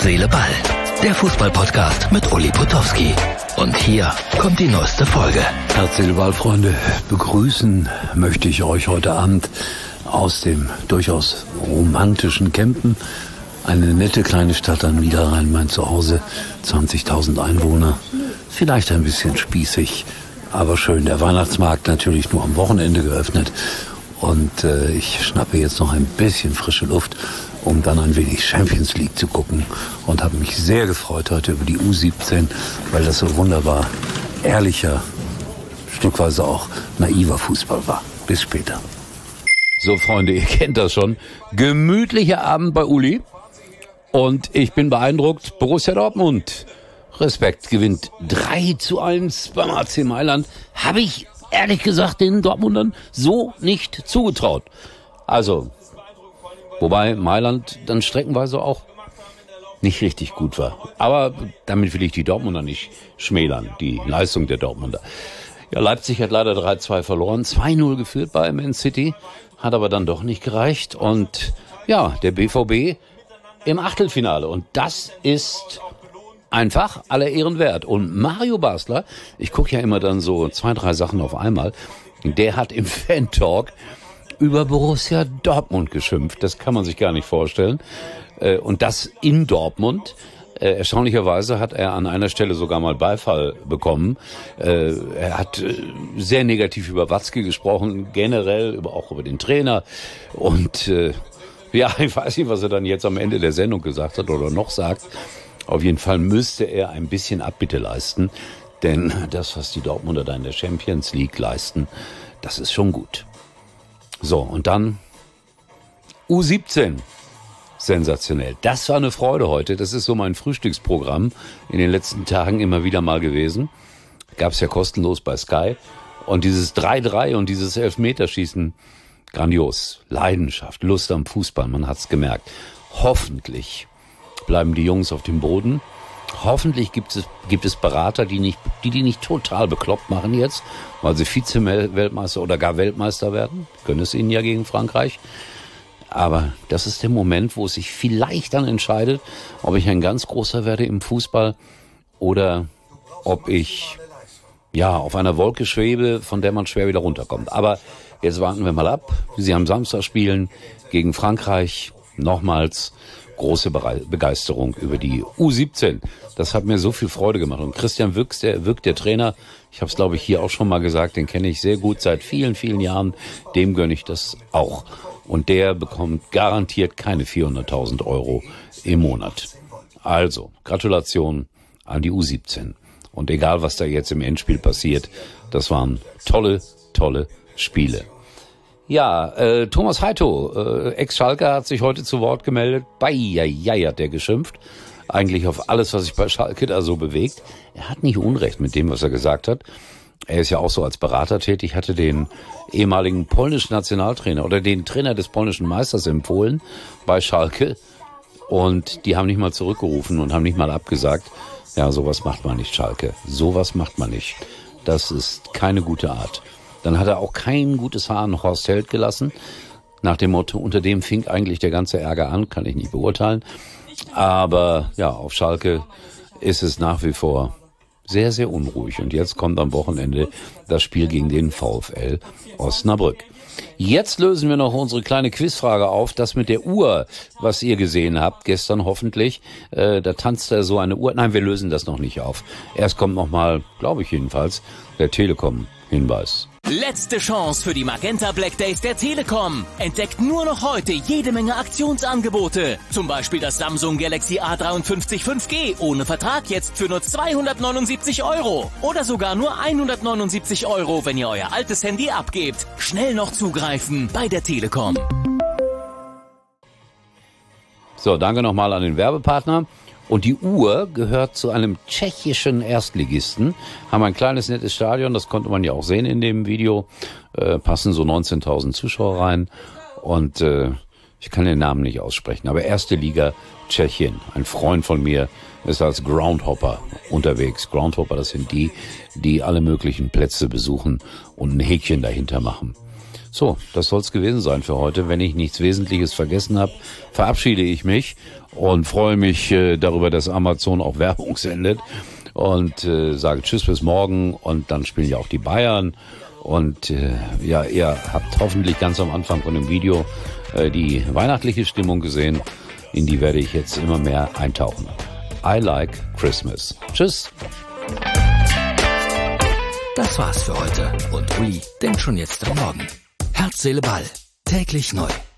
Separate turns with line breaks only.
Herz, Seele, Ball. Der Fußball-Podcast mit Uli Potowski. Und hier kommt die neueste Folge.
Herz, Seele, Ball, Freunde. Begrüßen möchte ich euch heute Abend aus dem durchaus romantischen Kempen. Eine nette kleine Stadt an Niederrhein, mein Zuhause. 20.000 Einwohner. Vielleicht ein bisschen spießig, aber schön. Der Weihnachtsmarkt natürlich nur am Wochenende geöffnet. Und ich schnappe jetzt noch ein bisschen frische Luft, um dann ein wenig Champions League zu gucken. Und habe mich sehr gefreut heute über die U17, weil das so wunderbar ehrlicher, stückweise auch naiver Fußball war. Bis später.
So, Freunde, ihr kennt das schon. Gemütlicher Abend bei Uli. Und ich bin beeindruckt. Borussia Dortmund. Respekt, gewinnt 3:1 beim AC Mailand. Habe ich ehrlich gesagt den Dortmundern so nicht zugetraut. Also, wobei Mailand dann streckenweise auch nicht richtig gut war. Aber damit will ich die Dortmunder nicht schmälern, die Leistung der Dortmunder. Ja, Leipzig hat leider 3:2 verloren, 2:0 geführt bei Man City, hat aber dann doch nicht gereicht. Und ja, der BVB im Achtelfinale. Und das ist einfach aller Ehren wert. Und Mario Basler, ich gucke ja immer dann so 2, 3 Sachen auf einmal, der hat im Fan-Talk über Borussia Dortmund geschimpft. Das kann man sich gar nicht vorstellen. Und das in Dortmund. Erstaunlicherweise hat er an einer Stelle sogar mal Beifall bekommen. Er hat sehr negativ über Watzke gesprochen, generell auch über den Trainer. Und ja, ich weiß nicht, was er dann jetzt am Ende der Sendung gesagt hat oder noch sagt. Auf jeden Fall müsste er ein bisschen Abbitte leisten, denn das, was die Dortmunder da in der Champions League leisten, das ist schon gut. So, und dann U17. Sensationell. Das war eine Freude heute. Das ist so mein Frühstücksprogramm in den letzten Tagen immer wieder mal gewesen. Gab's ja kostenlos bei Sky. Und dieses 3-3 und dieses Elfmeterschießen, grandios. Leidenschaft, Lust am Fußball, man hat's gemerkt. Hoffentlich bleiben die Jungs auf dem Boden. Hoffentlich gibt es Berater, die nicht total bekloppt machen jetzt, weil sie Vize-Weltmeister oder gar Weltmeister werden. Können es ihnen ja gegen Frankreich. Aber das ist der Moment, wo es sich vielleicht dann entscheidet, ob ich ein ganz großer werde im Fußball oder ob ich ja auf einer Wolke schwebe, von der man schwer wieder runterkommt. Aber jetzt warten wir mal ab. Sie am Samstag spielen gegen Frankreich. Nochmals große Begeisterung über die U17. Das hat mir so viel Freude gemacht. Und Christian Wüchs, der Trainer, ich habe es glaube ich hier auch schon mal gesagt, den kenne ich sehr gut seit vielen, vielen Jahren. Dem gönne ich das auch. Und der bekommt garantiert keine 400.000 Euro im Monat. Also, Gratulation an die U17. Und egal, was da jetzt im Endspiel passiert, das waren tolle, tolle Spiele. Ja, Thomas Heitho, Ex-Schalker, hat sich heute zu Wort gemeldet. Beieiei hat der geschimpft. Eigentlich auf alles, was sich bei Schalke da so bewegt. Er hat nicht Unrecht mit dem, was er gesagt hat. Er ist ja auch so als Berater tätig, hatte den ehemaligen polnischen Nationaltrainer oder den Trainer des polnischen Meisters empfohlen bei Schalke. Und die haben nicht mal zurückgerufen und haben nicht mal abgesagt. Ja, sowas macht man nicht, Schalke. Sowas macht man nicht. Das ist keine gute Art. Dann hat er auch kein gutes Haar an Horst Held gelassen. Nach dem Motto, unter dem fing eigentlich der ganze Ärger an, kann ich nicht beurteilen. Aber ja, auf Schalke ist es nach wie vor sehr, sehr unruhig. Und jetzt kommt am Wochenende das Spiel gegen den VfL Osnabrück. Jetzt lösen wir noch unsere kleine Quizfrage auf. Das mit der Uhr, was ihr gesehen habt, gestern hoffentlich. Da tanzt da so eine Uhr. Nein, wir lösen das noch nicht auf. Erst kommt nochmal, glaube ich jedenfalls, der Telekom-Hinweis.
Letzte Chance für die Magenta Black Days der Telekom. Entdeckt nur noch heute jede Menge Aktionsangebote. Zum Beispiel das Samsung Galaxy A53 5G ohne Vertrag jetzt für nur 279 €. Oder sogar nur 179 €, wenn ihr euer altes Handy abgebt. Schnell noch zugreifen bei der Telekom.
So, danke nochmal an den Werbepartner. Und die Uhr gehört zu einem tschechischen Erstligisten, haben ein kleines, nettes Stadion, das konnte man ja auch sehen in dem Video, passen so 19.000 Zuschauer rein und ich kann den Namen nicht aussprechen, aber erste Liga Tschechien. Ein Freund von mir ist als Groundhopper unterwegs. Groundhopper, das sind die alle möglichen Plätze besuchen und ein Häkchen dahinter machen. So, das soll's gewesen sein für heute. Wenn ich nichts Wesentliches vergessen habe, verabschiede ich mich und freue mich darüber, dass Amazon auch Werbung sendet und sage Tschüss bis morgen und dann spielen ja auch die Bayern und ja, ihr habt hoffentlich ganz am Anfang von dem Video die weihnachtliche Stimmung gesehen, in die werde ich jetzt immer mehr eintauchen. I like Christmas. Tschüss.
Das war's für heute und Uli denkt schon jetzt am Morgen. Herz, Seele, Ball. Täglich neu.